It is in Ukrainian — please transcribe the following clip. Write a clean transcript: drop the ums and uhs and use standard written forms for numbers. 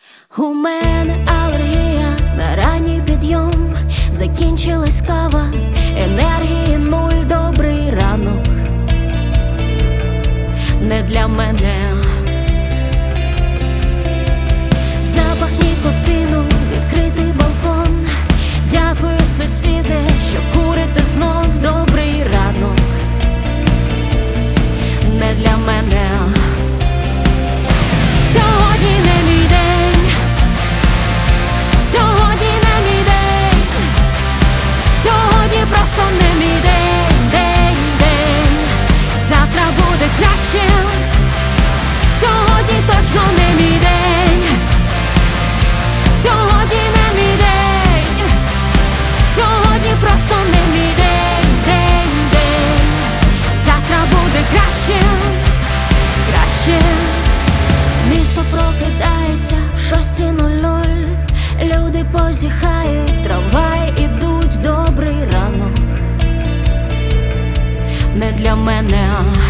У мене алергія на ранній підйом, закінчилась кава, енергії нуль, добрий ранок не для мене. Запах нікотину, відкритий балкон. Дякую, сусіди, що курите знов, добрий ранок не для мене. Сьогодні не мій день, сьогодні не мій день, сьогодні просто не мій день, день. Завтра буде краще, сьогодні точно не мій день, сьогодні не мій день, сьогодні просто не мій день, день. Завтра буде краще, краще. Місто прокидається в 6:00, люди позіхають, трамваї ідуть, добрий ранок не для мене.